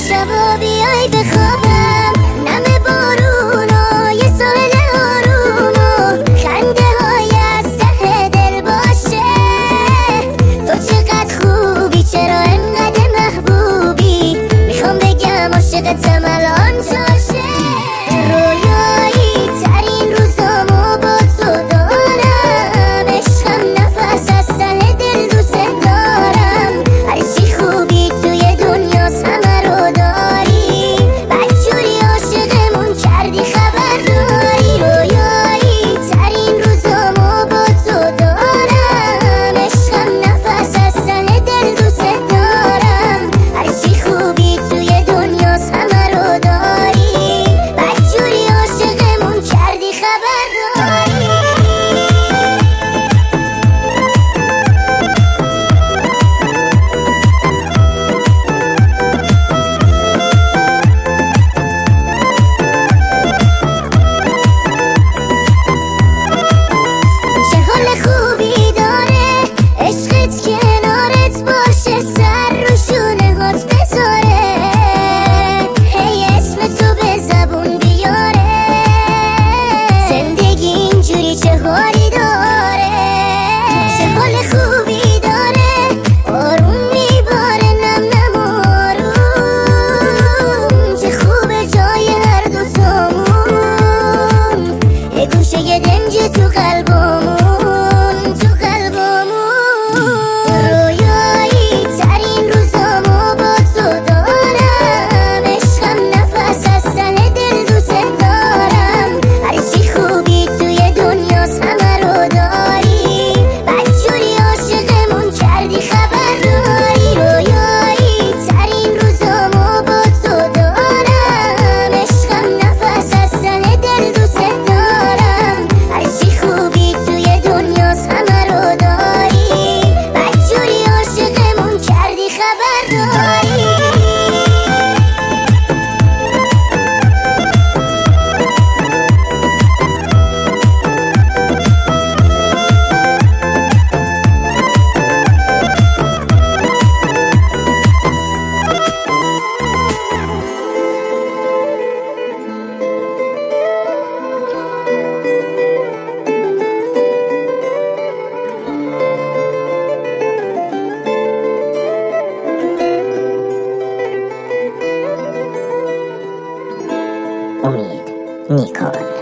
شبا بیای بخوابم، نم بارونو یه ساحل آرومو خنده های از ته دل باشه. تو چقدر خوبی، چرا انقدر محبوبی، میخوام بگم عاشقتم الان جاشه. رویایی ترین روزامو با تو دارم، عشقم نفس از ته دل دوست دارم. هرچی خوبی توی دنیاست همه رو داری، بدجوری عاشقمون کردی خبر داری. رویایی ترین روزامو با تو دارم، عشقم نفس از ته دل دوست دارم. هرچی خوبی توی دنیاست همه رو داری، بدجوری عاشقمون کردی خبر داری. چه حال خوبی داره عشقت کنارت باشه، سر رو شونه هات بذاره، هی اسم تو به زبون بیاره. زندگی اینجوری چه حالی داره، چه حال خوبی داره، آروم میباره نم نم آروم. چه خوبه جای هر دوتامون، یه گوشه یه دنج تو قلبمون، تو قلبمون. رویایی ترین روزامو با تو دارم، عشقم نفس از ته دل دوست دارم. هرچی خوبی توی دنیاست همه رو داری، بدجوری عاشقمون کردی خبر داری. رویایی ترین روزامو با تو دارم، عشقم نفس از ته دل دوست دارم. هرچی خوبی توی دنیاست همه رو داری، بدجوری عاشقمون کردی خبر داری. امید نیکان.